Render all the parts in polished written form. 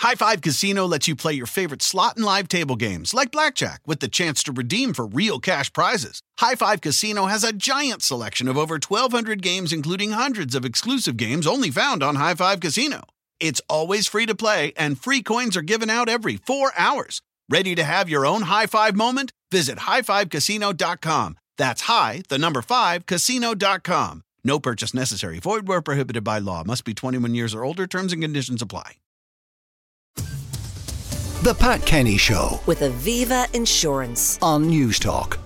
High Five Casino lets you play your favorite slot and live table games like blackjack with the chance to redeem for real cash prizes. High Five Casino has a giant selection of over 1,200 games, including hundreds of exclusive games only found on High Five Casino. It's always free to play, and free coins are given out every 4 hours. Ready to have your own high five moment? Visit highfivecasino.com. That's casino.com. No purchase necessary. Void where prohibited by law. Must be 21 years or older. Terms and conditions apply. The Pat Kenny Show with Aviva Insurance on News Talk.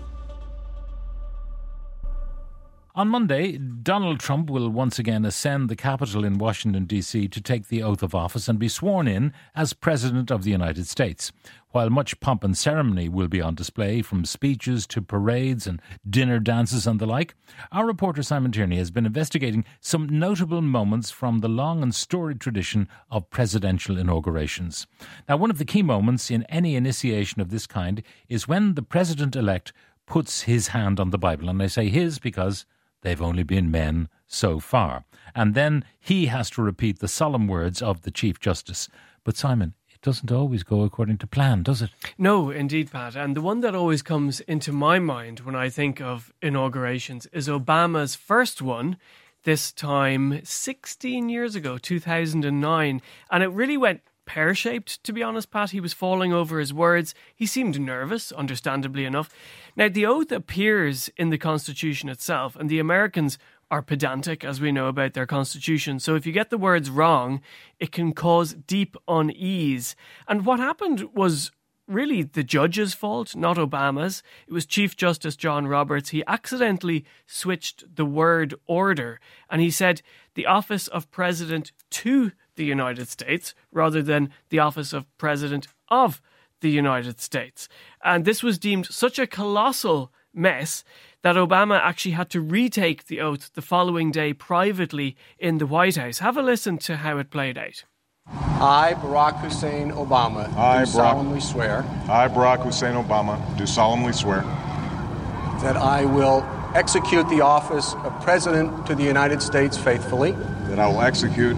On Monday, Donald Trump will once again ascend the Capitol in Washington, D.C. to take the oath of office and be sworn in as President of the United States. While much pomp and ceremony will be on display, from speeches to parades and dinner dances and the like, our reporter Simon Tierney has been investigating some notable moments from the long and storied tradition of presidential inaugurations. Now, one of the key moments in any initiation of this kind is when the President-elect puts his hand on the Bible. And I say his because they've only been men so far. And then he has to repeat the solemn words of the Chief Justice. But Simon, it doesn't always go according to plan, does it? No, indeed, Pat. And the one that always comes into my mind when I think of inaugurations is Obama's first one, this time 16 years ago, 2009. And it really went pear-shaped, to be honest, Pat. He was falling over his words. He seemed nervous, understandably enough. Now, the oath appears in the Constitution itself, and the Americans are pedantic, as we know about their Constitution. So if you get the words wrong, it can cause deep unease. And what happened was really the judge's fault, not Obama's. It was Chief Justice John Roberts. He accidentally switched the word order, and he said the office of President to the United States rather than the office of President of the United States. And this was deemed such a colossal mess that Obama actually had to retake the oath the following day privately in the White House. Have a listen to how it played out. I, Barack Hussein Obama, solemnly swear. I, Barack Hussein Obama, do solemnly swear. That I will execute the office of President to the United States faithfully. That I will execute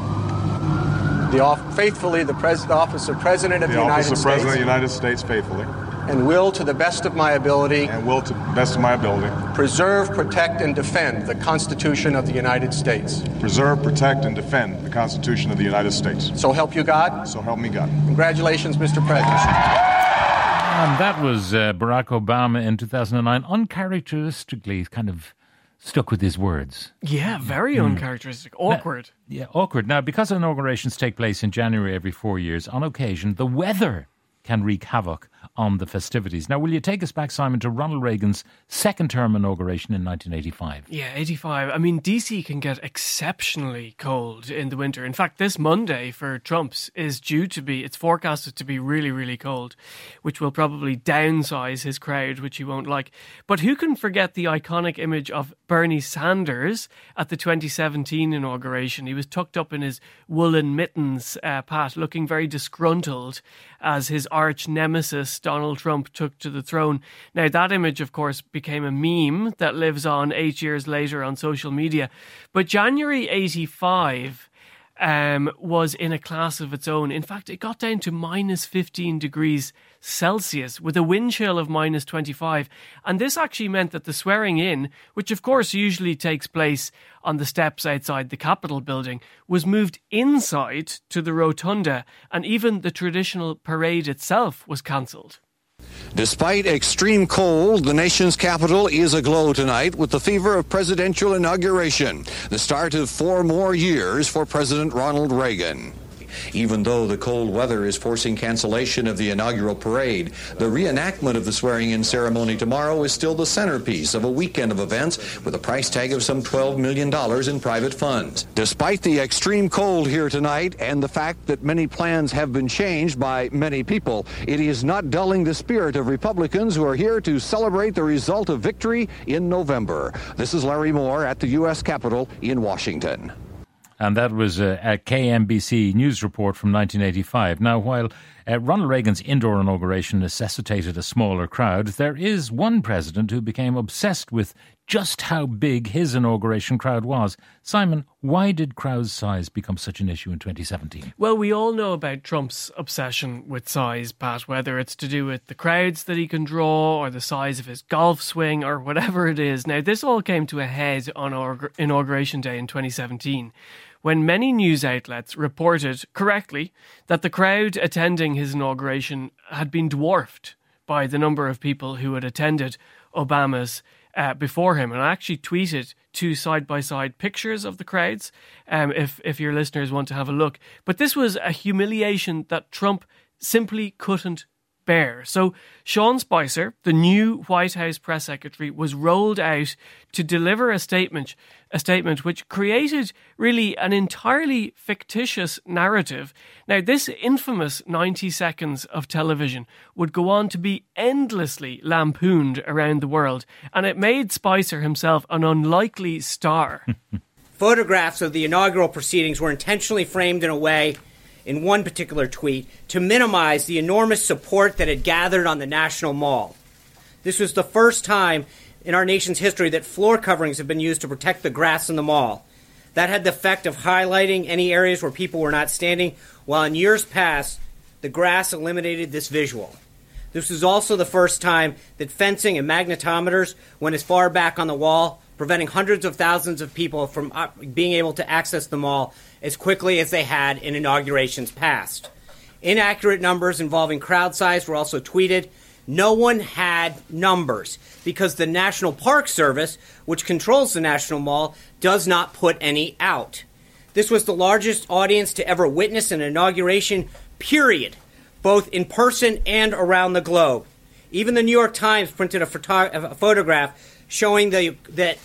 the office of President of the United States. The office of President of the United States faithfully. And will, to the best of my ability. And will, to the best of my ability. Preserve, protect, and defend the Constitution of the United States. Preserve, protect, and defend the Constitution of the United States. So help you God. So help me God. Congratulations, Mr. President. And that was Barack Obama in 2009, uncharacteristically kind of stuck with his words. Yeah, very uncharacteristic. Awkward. Awkward. Now, because inaugurations take place in January every 4 years, on occasion, the weather can wreak havoc on the festivities. Now, will you take us back, Simon, to Ronald Reagan's second-term inauguration in 1985? Yeah, 85. I mean, DC can get exceptionally cold in the winter. In fact, this Monday for Trump's is it's forecasted to be really, really cold, which will probably downsize his crowd, which he won't like. But who can forget the iconic image of Bernie Sanders at the 2017 inauguration? He was tucked up in his woolen mittens, Pat, looking very disgruntled as his arch nemesis Donald Trump took to the throne. Now, that image, of course, became a meme that lives on 8 years later on social media. But January 85 was in a class of its own. In fact, it got down to minus 15 degrees Celsius with a wind chill of minus 25. And this actually meant that the swearing in, which of course usually takes place on the steps outside the Capitol building, was moved inside to the rotunda, and even the traditional parade itself was cancelled. Despite extreme cold, the nation's capital is aglow tonight with the fever of presidential inauguration, the start of 4 more years for President Ronald Reagan. Even though the cold weather is forcing cancellation of the inaugural parade, the reenactment of the swearing-in ceremony tomorrow is still the centerpiece of a weekend of events with a price tag of some $12 million in private funds. Despite the extreme cold here tonight and the fact that many plans have been changed by many people, it is not dulling the spirit of Republicans who are here to celebrate the result of victory in November. This is Larry Moore at the U.S. Capitol in Washington. And that was a KMBC news report from 1985. Now, while Ronald Reagan's indoor inauguration necessitated a smaller crowd, there is one president who became obsessed with just how big his inauguration crowd was. Simon, why did crowd size become such an issue in 2017? Well, we all know about Trump's obsession with size, Pat, whether it's to do with the crowds that he can draw or the size of his golf swing or whatever it is. Now, this all came to a head on Inauguration Day in 2017, when many news outlets reported correctly that the crowd attending his inauguration had been dwarfed by the number of people who had attended Obama's before him. And I actually tweeted 2 side-by-side pictures of the crowds, if your listeners want to have a look. But this was a humiliation that Trump simply couldn't bear. So Sean Spicer, the new White House press secretary, was rolled out to deliver a statement which created really an entirely fictitious narrative. Now, this infamous 90 seconds of television would go on to be endlessly lampooned around the world, and it made Spicer himself an unlikely star. Photographs of the inaugural proceedings were intentionally framed in a way, in one particular tweet, to minimize the enormous support that had gathered on the National Mall. This was the first time in our nation's history that floor coverings have been used to protect the grass in the mall. That had the effect of highlighting any areas where people were not standing, while in years past, the grass eliminated this visual. This was also the first time that fencing and magnetometers went as far back on the wall, preventing hundreds of thousands of people from being able to access the mall as quickly as they had in inaugurations past. Inaccurate numbers involving crowd size were also tweeted. No one had numbers because the National Park Service, which controls the National Mall, does not put any out. This was the largest audience to ever witness an inauguration, period, both in person and around the globe. Even the New York Times printed a photograph showing that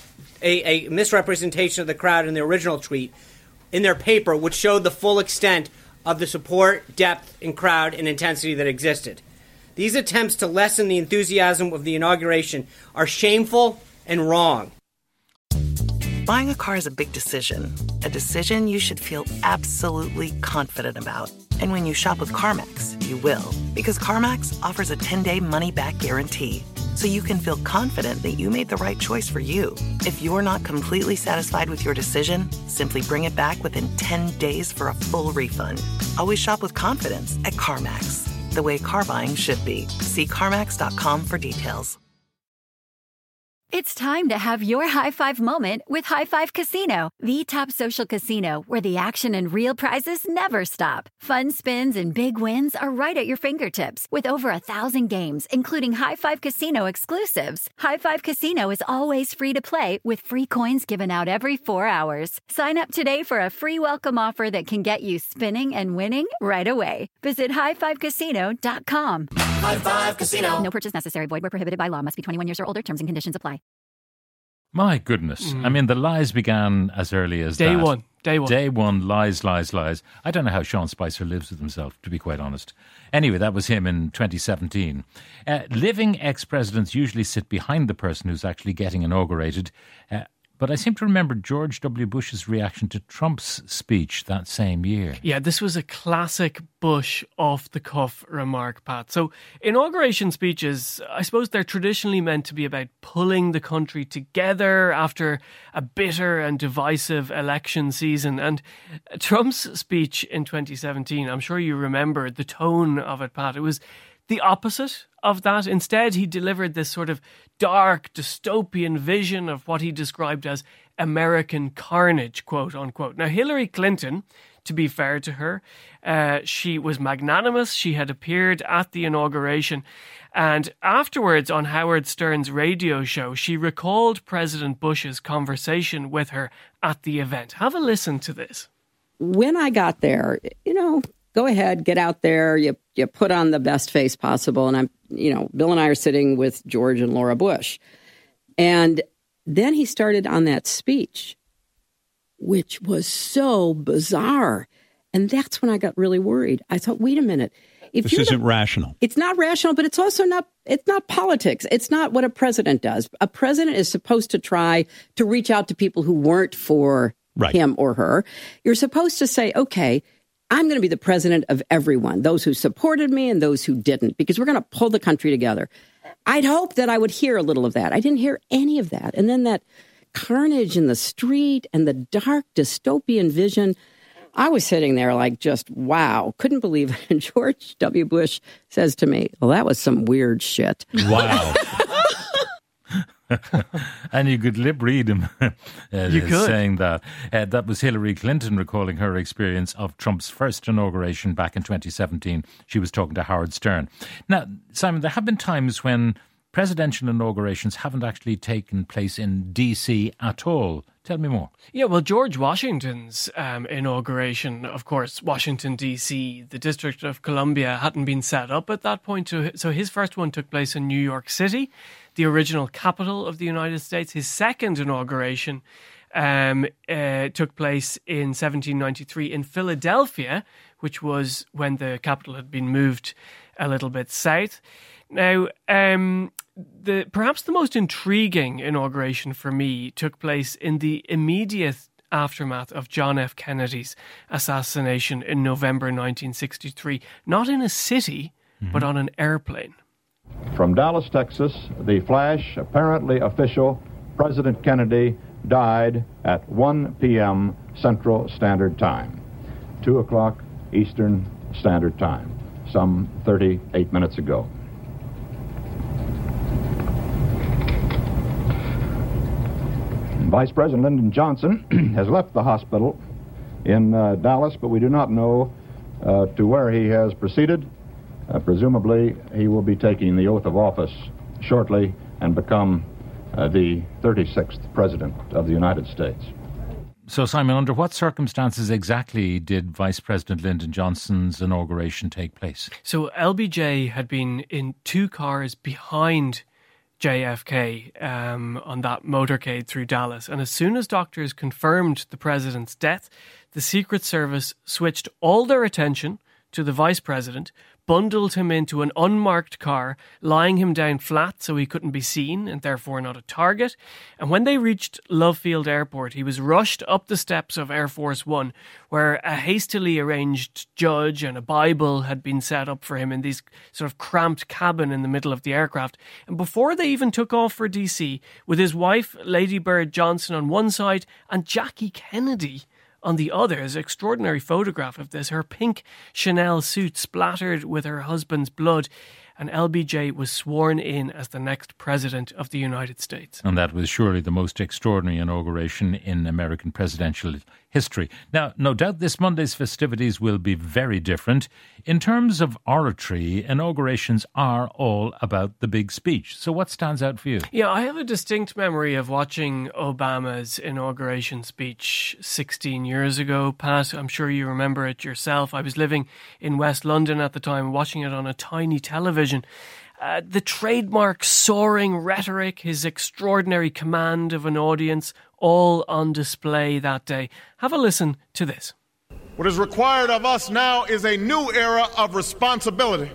a misrepresentation of the crowd in the original tweet in their paper, which showed the full extent of the support, depth, and crowd and intensity that existed. These attempts to lessen the enthusiasm of the inauguration are shameful and wrong. Buying a car is a big decision you should feel absolutely confident about. And when you shop with CarMax, you will. Because CarMax offers a 10-day money-back guarantee. So you can feel confident that you made the right choice for you. If you're not completely satisfied with your decision, simply bring it back within 10 days for a full refund. Always shop with confidence at CarMax, the way car buying should be. See CarMax.com for details. It's time to have your high-five moment with High Five Casino, the top social casino where the action and real prizes never stop. Fun spins and big wins are right at your fingertips with over 1,000 games, including High Five Casino exclusives. High Five Casino is always free to play with free coins given out every 4 hours. Sign up today for a free welcome offer that can get you spinning and winning right away. Visit highfivecasino.com. High Five Casino. No purchase necessary. Void where prohibited by law. Must be 21 years or older. Terms and conditions apply. My goodness. I mean, the lies began as early as Day that. one. Day one, lies. I don't know how Sean Spicer lives with himself, to be quite honest. Anyway, that was him in 2017. Living ex-presidents usually sit behind the person who's actually getting inaugurated. But I seem to remember George W. Bush's reaction to Trump's speech that same year. Yeah, this was a classic Bush off-the-cuff remark, Pat. So inauguration speeches, I suppose they're traditionally meant to be about pulling the country together after a bitter and divisive election season. And Trump's speech in 2017, I'm sure you remember the tone of it, Pat. It was the opposite of that. Instead, he delivered this sort of dark, dystopian vision of what he described as American carnage, quote unquote. Now, Hillary Clinton, to be fair to her, she was magnanimous. She had appeared at the inauguration. And afterwards, on Howard Stern's radio show, she recalled President Bush's conversation with her at the event. Have a listen to this. When I got there, go ahead, get out there. You put on the best face possible. And Bill and I are sitting with George and Laura Bush. And then he started on that speech, which was so bizarre. And that's when I got really worried. I thought, wait a minute. This isn't rational. It's not rational, but it's also not politics. It's not what a president does. A president is supposed to try to reach out to people who weren't for him or her. You're supposed to say, okay, I'm going to be the president of everyone, those who supported me and those who didn't, because we're going to pull the country together. I'd hope that I would hear a little of that. I didn't hear any of that. And then that carnage in the street and the dark dystopian vision. I was sitting there like just, wow, couldn't believe it. And George W. Bush says to me, well, that was some weird shit. Wow. And you could lip read him saying that. That was Hillary Clinton recalling her experience of Trump's first inauguration back in 2017. She was talking to Howard Stern. Now, Simon, there have been times when presidential inaugurations haven't actually taken place in D.C. at all. Tell me more. Yeah, well, George Washington's inauguration, of course, Washington, D.C., the District of Columbia hadn't been set up at that point. So his first one took place in New York City, the original capital of the United States. His second inauguration took place in 1793 in Philadelphia, which was when the capital had been moved a little bit south. Now, perhaps the most intriguing inauguration for me took place in the immediate aftermath of John F. Kennedy's assassination in November 1963, not in a city, but on an airplane. From Dallas, Texas, the flash, apparently official, President Kennedy died at 1 p.m. Central Standard Time, 2 o'clock Eastern Standard Time, some 38 minutes ago. Vice President Lyndon Johnson has left the hospital in Dallas, but we do not know to where he has proceeded. Presumably, he will be taking the oath of office shortly and become the 36th President of the United States. So, Simon, under what circumstances exactly did Vice President Lyndon Johnson's inauguration take place? So, LBJ had been in 2 cars behind JFK on that motorcade through Dallas. And as soon as doctors confirmed the president's death, the Secret Service switched all their attention to the vice president, bundled him into an unmarked car, lying him down flat so he couldn't be seen and therefore not a target. And when they reached Love Field Airport, he was rushed up the steps of Air Force One, where a hastily arranged judge and a Bible had been set up for him in this sort of cramped cabin in the middle of the aircraft. And before they even took off for DC, with his wife, Lady Bird Johnson, on one side and Jackie Kennedy on the other, there's an extraordinary photograph of this, her pink Chanel suit splattered with her husband's blood, and LBJ was sworn in as the next president of the United States. And that was surely the most extraordinary inauguration in American presidential history. Now, no doubt this Monday's festivities will be very different. In terms of oratory, inaugurations are all about the big speech. So what stands out for you? Yeah, I have a distinct memory of watching Obama's inauguration speech 16 years ago. Pat, I'm sure you remember it yourself. I was living in West London at the time, watching it on a tiny television. The trademark soaring rhetoric, his extraordinary command of an audience, all on display that day. Have a listen to this. What is required of us now is a new era of responsibility,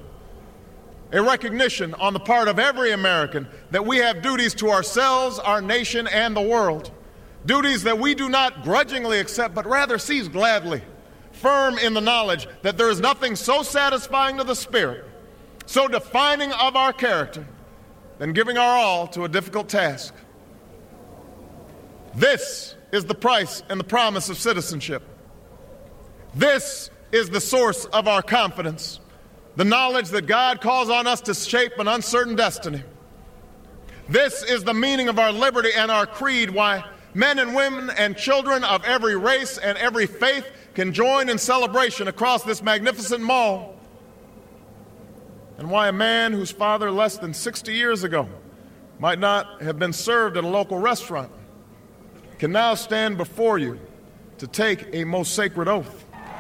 a recognition on the part of every American that we have duties to ourselves, our nation, and the world. Duties that we do not grudgingly accept, but rather seize gladly, firm in the knowledge that there is nothing so satisfying to the spirit, so defining of our character, than giving our all to a difficult task. This is the price and the promise of citizenship. This is the source of our confidence, the knowledge that God calls on us to shape an uncertain destiny. This is the meaning of our liberty and our creed, why men and women and children of every race and every faith can join in celebration across this magnificent mall, and why a man whose father less than 60 years ago might not have been served at a local restaurant can now stand before you to take a most sacred oath.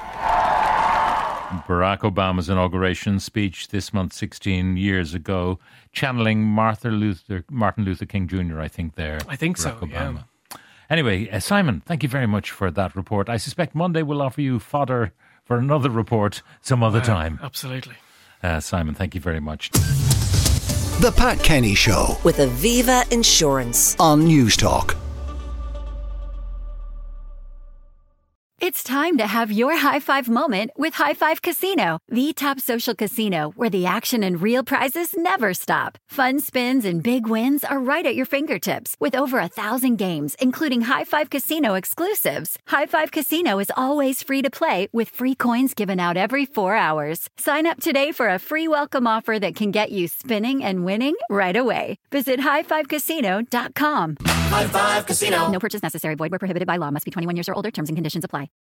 Barack Obama's inauguration speech this month 16 years ago, channeling Martin Luther King Jr., I think there. I think Barack so, Obama. yeah. Anyway, Simon, thank you very much for that report. I suspect Monday will offer you fodder for another report some other time. Absolutely. Simon, thank you very much. The Pat Kenny Show with Aviva Insurance on News Talk. It's time to have your high five moment with High Five Casino, the top social casino where the action and real prizes never stop. Fun spins and big wins are right at your fingertips with over 1,000 games, including High Five Casino exclusives. High Five Casino is always free to play with free coins given out every 4 hours. Sign up today for a free welcome offer that can get you spinning and winning right away. Visit highfivecasino.com. High Five Casino. No purchase necessary. Void where prohibited by law. Must be 21 years or older. Terms and conditions apply.